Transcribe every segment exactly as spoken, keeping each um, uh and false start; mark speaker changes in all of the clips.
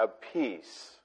Speaker 1: have peace?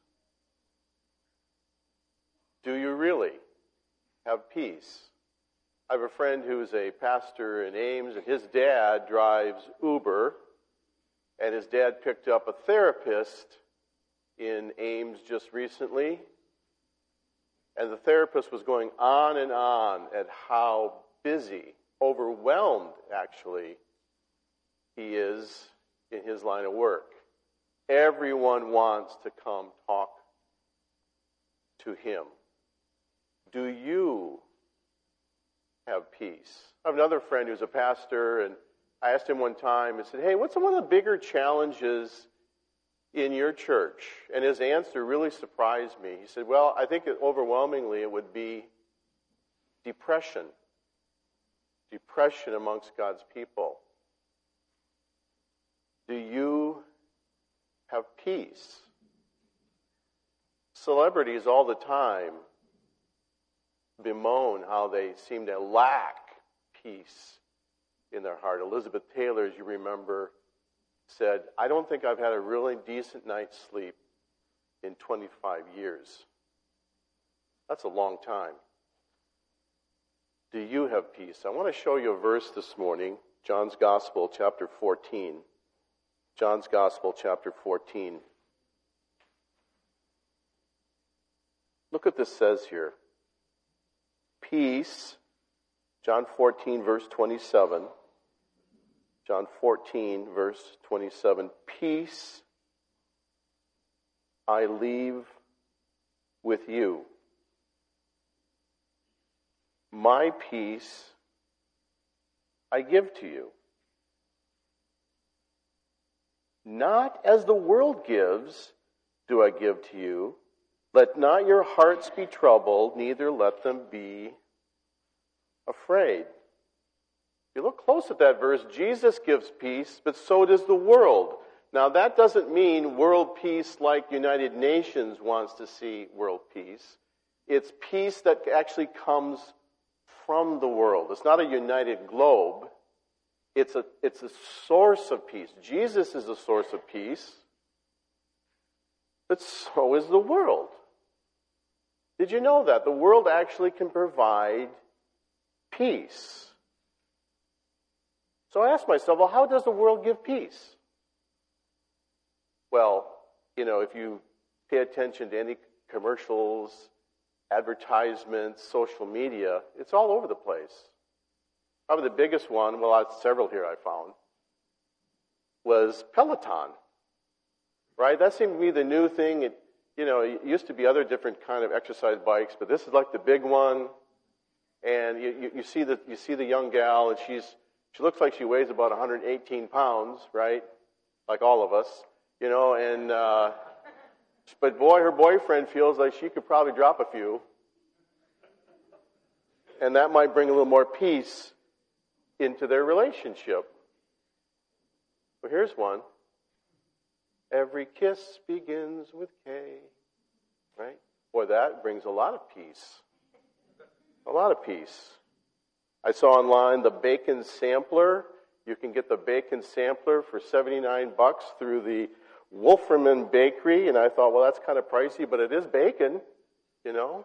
Speaker 1: Do you really have peace? I have a friend who's a pastor in Ames, and his dad drives Uber, and his dad picked up a therapist in Ames just recently, and the therapist was going on and on at how busy, overwhelmed, actually, he is in his line of work. Everyone wants to come talk to him. Do you have peace? I have another friend who's a pastor, and I asked him one time, I said, hey, what's one of the bigger challenges in your church? And his answer really surprised me. He said, well, I think that overwhelmingly it would be depression. Depression amongst God's people. Do you have peace? Celebrities all the time bemoan how they seem to lack peace in their heart. Elizabeth Taylor, as you remember, said, I don't think I've had a really decent night's sleep in twenty-five years. That's a long time. Do you have peace? I want to show you a verse this morning, John's Gospel, chapter fourteen. John's Gospel, chapter fourteen. Look what this says here. Peace, John fourteen, verse twenty-seven. John fourteen, verse twenty-seven. Peace I leave with you. My peace I give to you. Not as the world gives, do I give to you. Let not your hearts be troubled, neither let them be afraid. If you look close at that verse, Jesus gives peace, but so does the world. Now that doesn't mean world peace like United Nations wants to see world peace. It's peace that actually comes from the world. It's not a united globe. It's a, it's a source of peace. Jesus is a source of peace, but so is the world. Did you know that? The world actually can provide peace. So I asked myself, well, how does the world give peace? Well, you know, if you pay attention to any commercials, advertisements, social media, it's all over the place. Probably the biggest one, well, I several here I found, was Peloton. Right? That seemed to be the new thing. It, you know, it used to be other different kind of exercise bikes, but this is like the big one. And you, you, you see the you see the young gal, and she's she looks like she weighs about one hundred eighteen pounds, right? Like all of us, you know. And uh, but boy, her boyfriend feels like she could probably drop a few, and that might bring a little more peace into their relationship. But here's one. Every kiss begins with K, right? Boy, that brings a lot of peace. A lot of peace. I saw online the bacon sampler. You can get the bacon sampler for seventy-nine bucks through the Wolferman Bakery, and I thought, well, that's kind of pricey, but it is bacon, you know.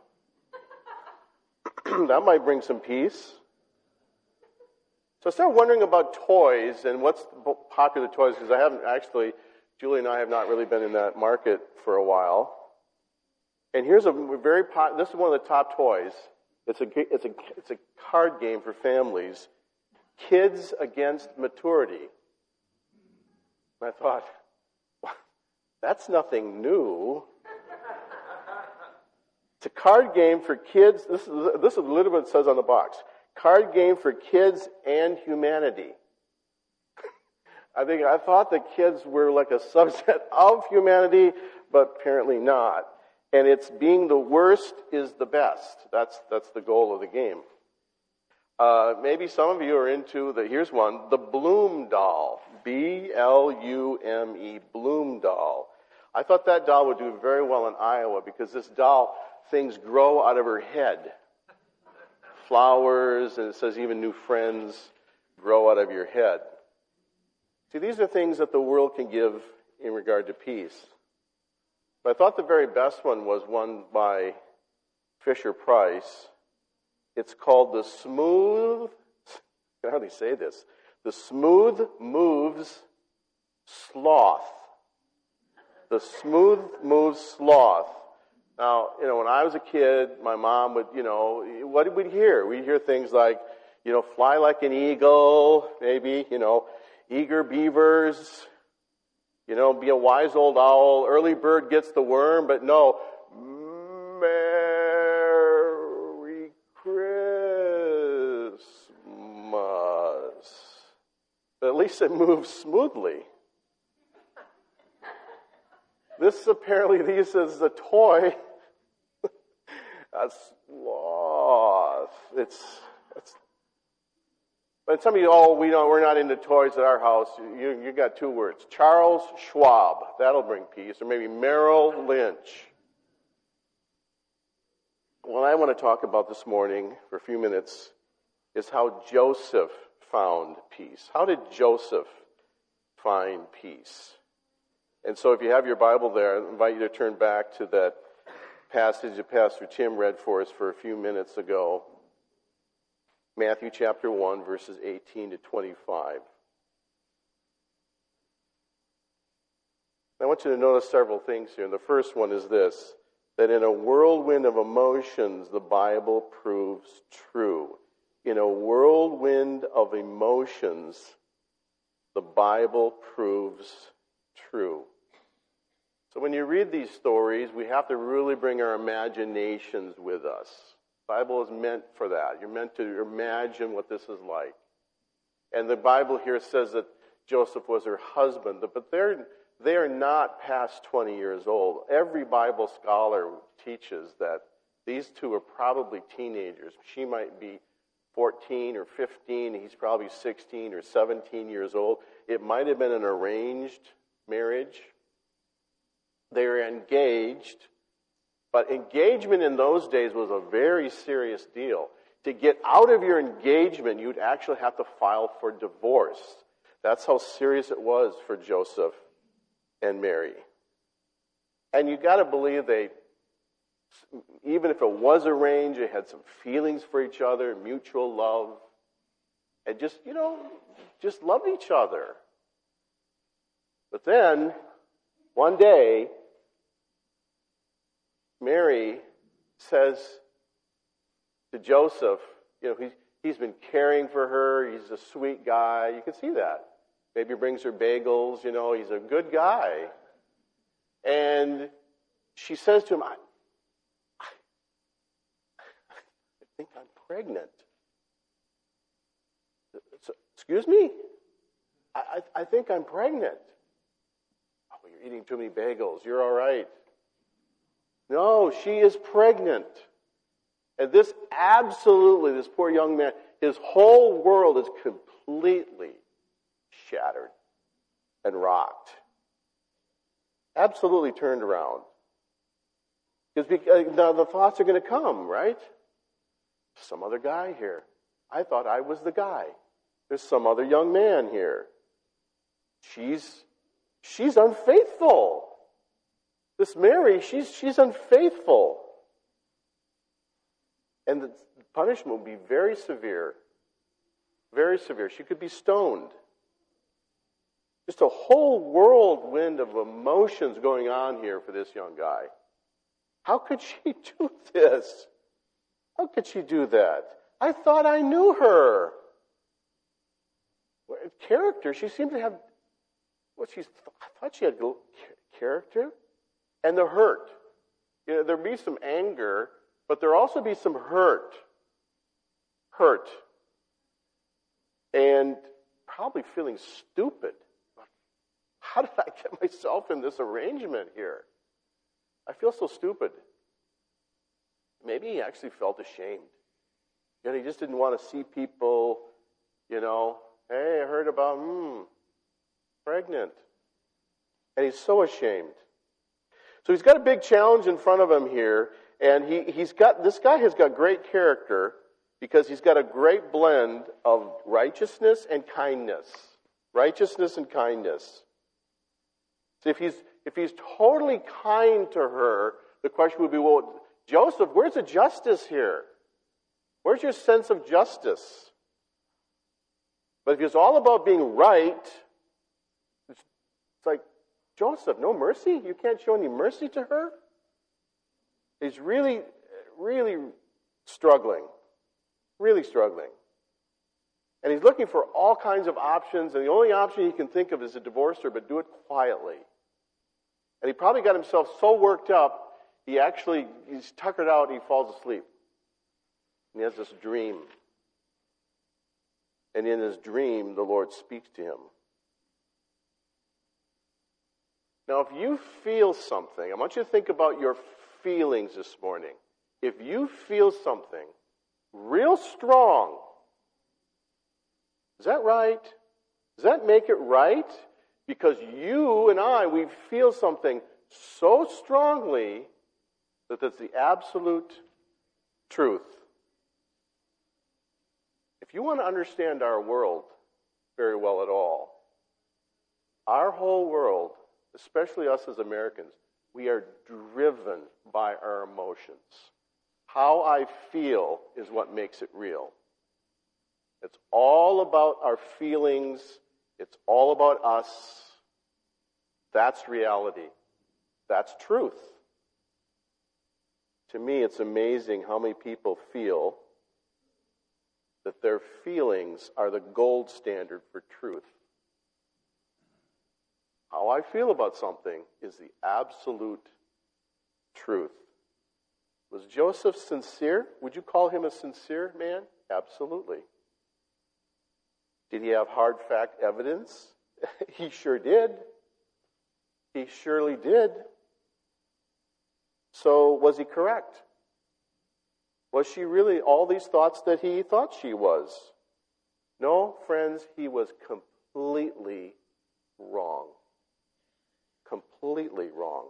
Speaker 1: That might bring some peace. So I started wondering about toys and what's popular toys, because I haven't actually... Julie and I have not really been in that market for a while. And here's a very pot, this is one of the top toys. It's a it's a it's a card game for families. Kids Against Maturity. And I thought, that's nothing new. It's a card game for kids. This is this is literally what it says on the box. Card game for kids and humanity. I think I thought the kids were like a subset of humanity, but apparently not. And it's being the worst is the best. That's that's the goal of the game. Uh, maybe some of you are into the, here's one, the Bloom doll. B L U M E, Bloom doll. I thought that doll would do very well in Iowa because this doll, things grow out of her head. Flowers, and it says even new friends grow out of your head. See, these are things that the world can give in regard to peace. But I thought the very best one was one by Fisher-Price. It's called The Smooth, I can hardly say this, The Smooth Moves Sloth. The Smooth Moves Sloth. Now, you know, when I was a kid, my mom would, you know, what did we hear? We'd hear things like, you know, fly like an eagle, maybe, you know, eager beavers, you know, be a wise old owl, early bird gets the worm, but no, Merry Christmas. But at least it moves smoothly. This apparently, this is a toy. A sloth. It's, it's, but some of you, oh, we don't, we're not into toys at our house. You, you got two words. Charles Schwab. That'll bring peace. Or maybe Merrill Lynch. What I want to talk about this morning for a few minutes is how Joseph found peace. How did Joseph find peace? And so if you have your Bible there, I invite you to turn back to that passage that Pastor Tim read for us for a few minutes ago. Matthew chapter one, verses eighteen to twenty-five. I want you to notice several things here. And the first one is this, that in a whirlwind of emotions, the Bible proves true. In a whirlwind of emotions, the Bible proves true. So when you read these stories, we have to really bring our imaginations with us. The Bible is meant for that. You're meant to imagine what this is like. And the Bible here says that Joseph was her husband, but they're, they're not past twenty years old. Every Bible scholar teaches that these two are probably teenagers. She might be fourteen or fifteen. He's probably sixteen or seventeen years old. It might have been an arranged marriage. They were engaged, but engagement in those days was a very serious deal. To get out of your engagement, you'd actually have to file for divorce. That's how serious it was for Joseph and Mary. And you got to believe they, even if it was arranged, they had some feelings for each other, mutual love, and just, you know, just loved each other. But then, one day, Mary says to Joseph, you know, he's, he's been caring for her, he's a sweet guy, you can see that. Maybe he brings her bagels, you know, he's a good guy. And she says to him, I, I, I think I'm pregnant. So, excuse me? I, I, I think I'm pregnant. Oh, you're eating too many bagels, you're all right. No, she is pregnant. And this absolutely, this poor young man, his whole world is completely shattered and rocked. Absolutely turned around. Because now the thoughts are going to come, right? Some other guy here. I thought I was the guy. There's some other young man here. She's, she's unfaithful. This Mary, she's, she's unfaithful. And the punishment will be very severe. Very severe. She could be stoned. Just a whole whirlwind of emotions going on here for this young guy. How could she do this? How could she do that? I thought I knew her. Character, she seemed to have, what she's, I thought she had character. And the hurt. You know, there'd be some anger, but there'll also be some hurt. Hurt. And probably feeling stupid. How did I get myself in this arrangement here? I feel so stupid. Maybe he actually felt ashamed. You know, he just didn't want to see people, you know, hey, I heard about, hmm, pregnant. And he's so ashamed. So he's got a big challenge in front of him here, and he, he's got, this guy has got great character because he's got a great blend of righteousness and kindness. Righteousness and kindness. So if he's, if he's totally kind to her, the question would be, well, Joseph, where's the justice here? Where's your sense of justice? But if it's all about being right, it's, it's like, Joseph, no mercy? You can't show any mercy to her? He's really, really struggling. Really struggling. And he's looking for all kinds of options, and the only option he can think of is to divorce her, but do it quietly. And he probably got himself so worked up, he actually, he's tuckered out and he falls asleep. And he has this dream. And in his dream, the Lord speaks to him. Now, if you feel something, I want you to think about your feelings this morning. If you feel something real strong, is that right? Does that make it right? Because you and I, we feel something so strongly that that's the absolute truth. If you want to understand our world very well at all, our whole world, especially us as Americans, we are driven by our emotions. How I feel is what makes it real. It's all about our feelings. It's all about us. That's reality. That's truth. To me, it's amazing how many people feel that their feelings are the gold standard for truth. How I feel about something is the absolute truth. Was Joseph sincere? Would you call him a sincere man? Absolutely. Did he have hard fact evidence? He sure did. He surely did. So was he correct? Was she really all these thoughts that he thought she was? No, friends, he was completely wrong. Completely wrong.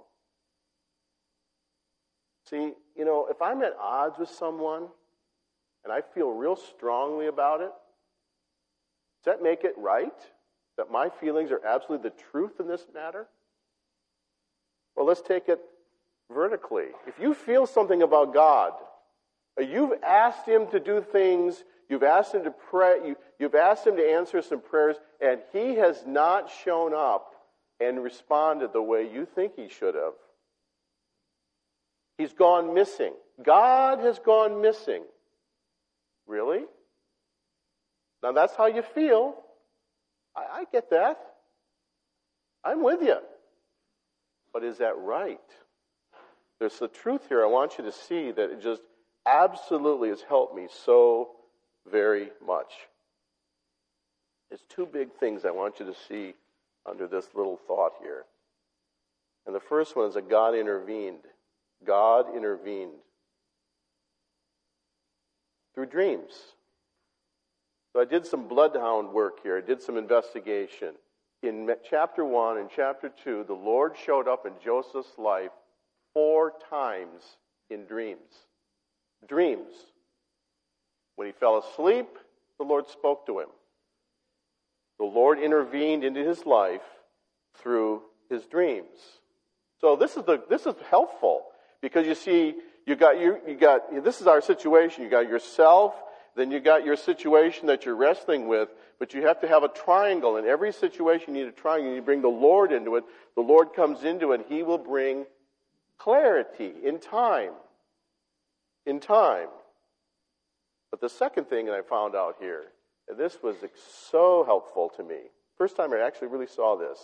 Speaker 1: See, you know, if I'm at odds with someone and I feel real strongly about it, does that make it right? That my feelings are absolutely the truth in this matter? Well, let's take it vertically. If you feel something about God, or you've asked him to do things, you've asked him to pray, you, you've asked him to answer some prayers, and he has not shown up and responded the way you think he should have. He's gone missing. God has gone missing. Really? Now that's how you feel. I, I get that. I'm with you. But is that right? There's the truth here I want you to see that it just absolutely has helped me so very much. There's two big things I want you to see under this little thought here. And the first one is that God intervened. God intervened through dreams. So I did some bloodhound work here. I did some investigation. In chapter one and chapter two, the Lord showed up in Joseph's life four times in dreams. Dreams. When he fell asleep, the Lord spoke to him. The Lord intervened into his life through his dreams. So this is the this is helpful because you see, you got you you got this is our situation. You got yourself, then you got your situation that you're wrestling with, but you have to have a triangle. In every situation, you need a triangle. You bring the Lord into it. The Lord comes into it, and he will bring clarity in time. In time. But the second thing that I found out here, and this was so helpful to me. First time I actually really saw this.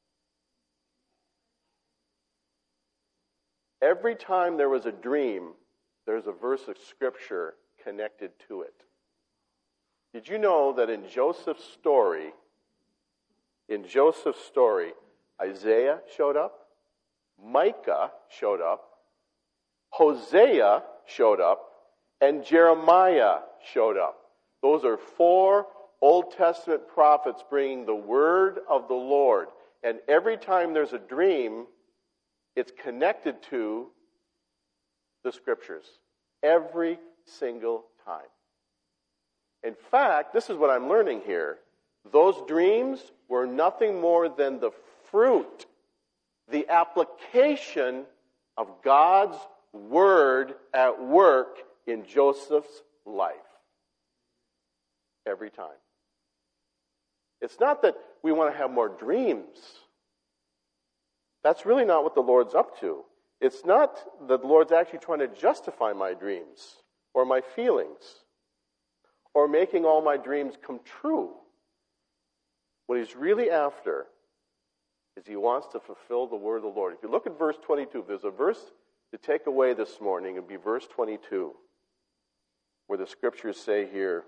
Speaker 1: Every time there was a dream, there's a verse of Scripture connected to it. Did you know that in Joseph's story, in Joseph's story, Isaiah showed up, Micah showed up, Hosea showed up, and Jeremiah showed up. Those are four Old Testament prophets bringing the word of the Lord. And every time there's a dream, it's connected to the Scriptures. Every single time. In fact, this is what I'm learning here. Those dreams were nothing more than the fruit the application of God's word at work in Joseph's life. Every time. It's not that we want to have more dreams. That's really not what the Lord's up to. It's not that the Lord's actually trying to justify my dreams or my feelings or making all my dreams come true. What he's really after is he wants to fulfill the word of the Lord. If you look at verse twenty-two, if there's a verse to take away this morning, it would be verse twenty-two, where the scriptures say here,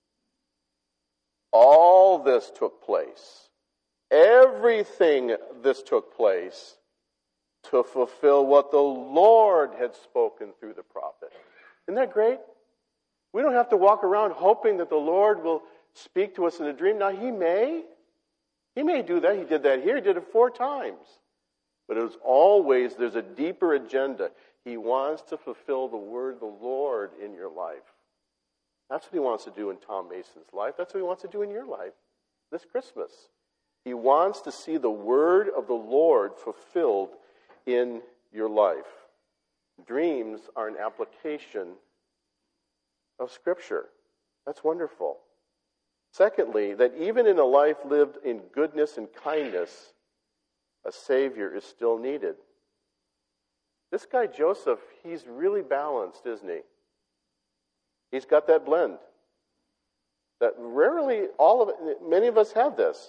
Speaker 1: all this took place. Everything this took place to fulfill what the Lord had spoken through the prophet. Isn't that great? We don't have to walk around hoping that the Lord will speak to us in a dream. Now, he may. He may do that. He did that here. He did it four times. But it was always, there's a deeper agenda. He wants to fulfill the word of the Lord in your life. That's what he wants to do in Tom Mason's life. That's what he wants to do in your life this Christmas. He wants to see the word of the Lord fulfilled in your life. Dreams are an application of Scripture. That's wonderful. Secondly, that even in a life lived in goodness and kindness, a Savior is still needed. This guy Joseph, he's really balanced, isn't he? He's got that blend. That rarely all of it, many of us have this.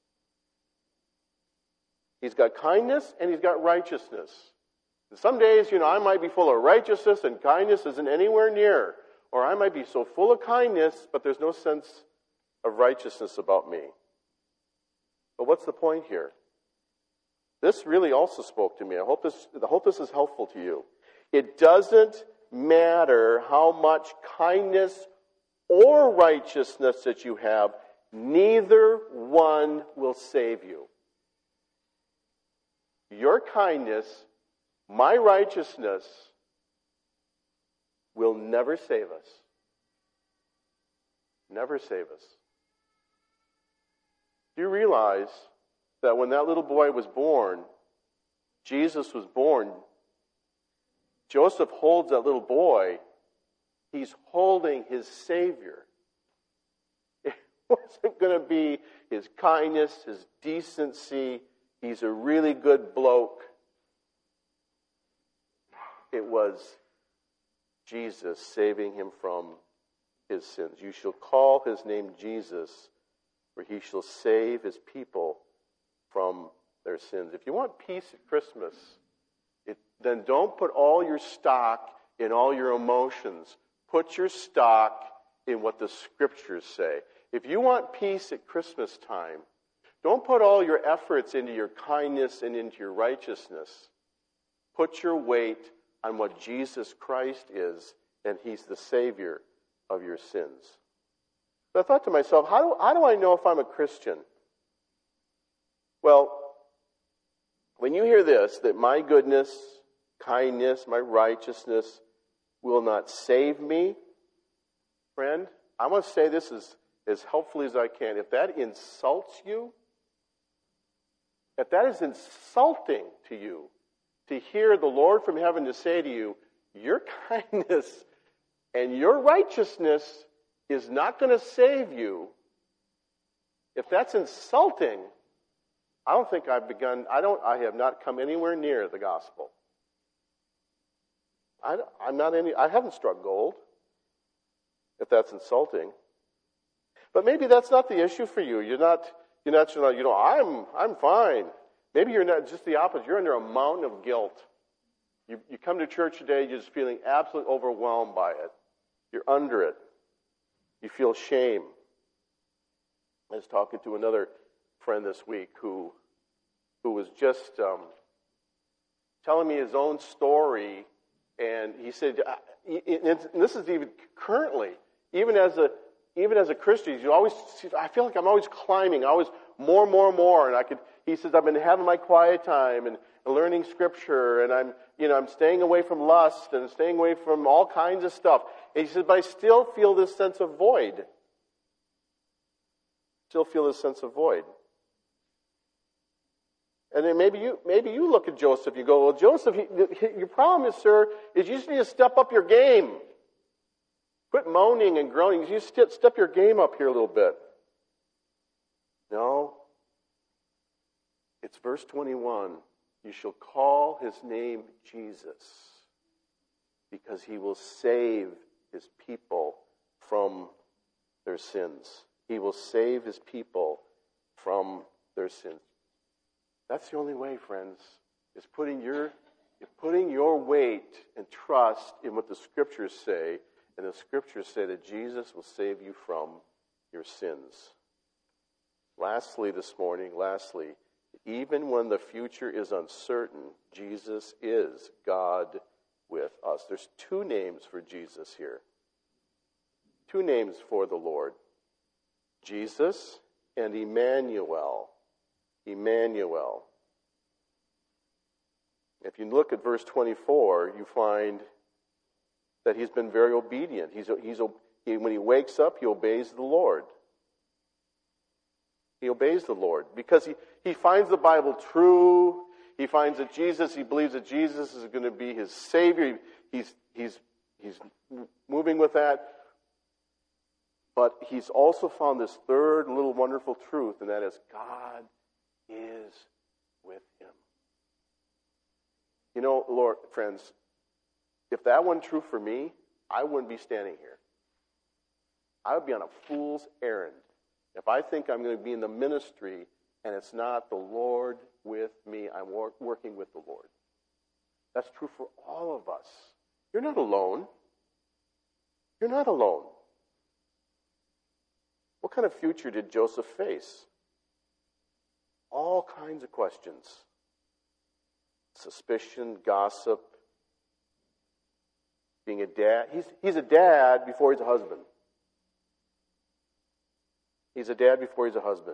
Speaker 1: He's got kindness and he's got righteousness. And some days, you know, I might be full of righteousness and kindness isn't anywhere near. Or I might be so full of kindness, but there's no sense of righteousness about me. But what's the point here? This really also spoke to me. I hope this, I hope this is helpful to you. It doesn't matter how much kindness or righteousness that you have, neither one will save you. Your kindness, my righteousness, will never save us. Never save us. Do you realize that when that little boy was born, Jesus was born, Joseph holds that little boy, he's holding his Savior. It wasn't going to be his kindness, his decency, he's a really good bloke. It was Jesus saving him from his sins. You shall call his name Jesus, for he shall save his people from their sins. If you want peace at Christmas, it, then don't put all your stock in all your emotions. Put your stock in what the Scriptures say. If you want peace at Christmas time, don't put all your efforts into your kindness and into your righteousness. Put your weight on what Jesus Christ is, and he's the Savior of your sins. So I thought to myself, how do, how do I know if I'm a Christian? Well, when you hear this, that my goodness, kindness, my righteousness will not save me, friend, I want to say this as, as helpfully as I can. If that insults you, if that is insulting to you, to hear the Lord from heaven to say to you, your kindness and your righteousness is not going to save you, if that's insulting, I don't think I've begun, I don't, I have not come anywhere near the gospel. I, I'm not any, I haven't struck gold, if that's insulting. But maybe that's not the issue for you. You're not, you're not, you know, I'm, I'm fine. Maybe you're not, just the opposite. You're under a mountain of guilt. You, you come to church today, you're just feeling absolutely overwhelmed by it. You're under it. You feel shame. I was talking to another friend this week who, who was just um, telling me his own story, and he said, and this is even currently, even as a even as a Christian, you always, I feel like I'm always climbing, always more, more, more, and I could. He says, I've been having my quiet time and learning Scripture, and I'm, you know, I'm staying away from lust and staying away from all kinds of stuff. And he says, but I still feel this sense of void. Still feel this sense of void. And then maybe you maybe you look at Joseph, you go, well, Joseph, he, he, your problem is, sir, is you just need to step up your game. Quit moaning and groaning. You step, step your game up here a little bit. No. It's verse twenty-one. You shall call his name Jesus, because he will save his people from their sins. He will save his people from their sins. That's the only way, friends, is putting your, putting your weight and trust in what the Scriptures say. And the Scriptures say that Jesus will save you from your sins. Lastly this morning, lastly, even when the future is uncertain, Jesus is God with us. There's two names for Jesus here. Two names for the Lord. Jesus and Emmanuel. Emmanuel. If you look at verse twenty-four, you find that he's been very obedient. He's, he's, he, when he wakes up, he obeys the Lord. He obeys the Lord because he, he finds the Bible true. He finds that Jesus, he believes that Jesus is going to be his Savior. He's, he's, he's moving with that. But he's also found this third little wonderful truth, and that is God is with him. You know, Lord, friends, if that weren't true for me, I wouldn't be standing here. I would be on a fool's errand if I think I'm going to be in the ministry and it's not the Lord with me. I'm wor- working with the Lord. That's true for all of us. You're not alone. You're not alone. What kind of future did Joseph face? All kinds of questions. Suspicion, gossip, being a dad. He's, he's a dad before he's a husband. He's a dad before he's a husband.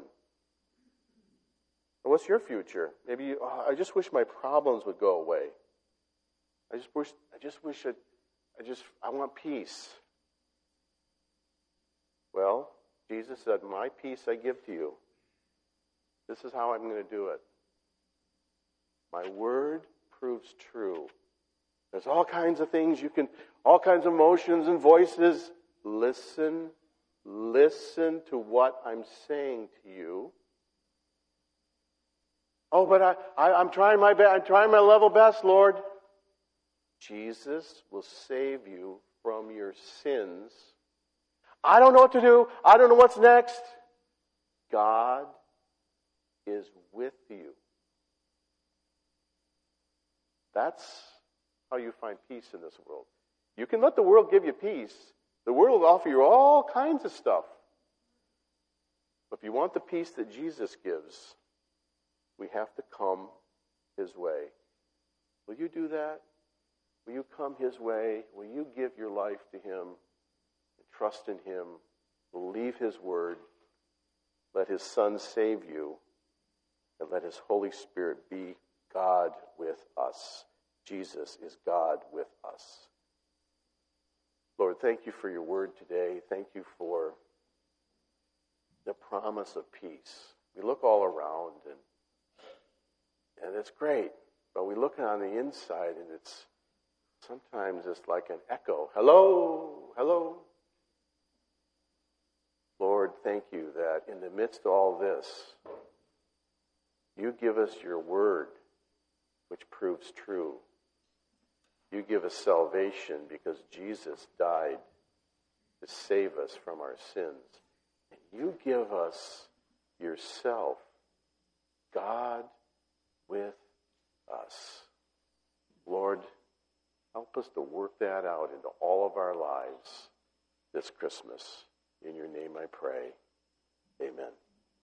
Speaker 1: And what's your future? Maybe you, oh, I just wish my problems would go away. I just wish, I just wish I, I just, I want peace. Well, Jesus said, my peace I give to you. This is how I'm going to do it. My word proves true. There's all kinds of things you can, all kinds of emotions and voices. Listen, listen to what I'm saying to you. Oh, but I, I, I'm trying my best. I'm trying my level best, Lord. Jesus will save you from your sins. I don't know what to do. I don't know what's next. God is with you. That's how you find peace in this world. You can let the world give you peace. The world will offer you all kinds of stuff. But if you want the peace that Jesus gives, we have to come his way. Will you do that? Will you come his way? Will you give your life to him and trust in him? Believe his word. Let his Son save you. And let his Holy Spirit be God with us. Jesus is God with us. Lord, thank you for your word today. Thank you for the promise of peace. We look all around and and it's great, but we look on the inside and it's sometimes it's like an echo. Hello, hello. Lord, thank you that in the midst of all this, you give us your word, which proves true. You give us salvation because Jesus died to save us from our sins. And you give us yourself, God with us. Lord, help us to work that out into all of our lives this Christmas. In your name I pray. Amen.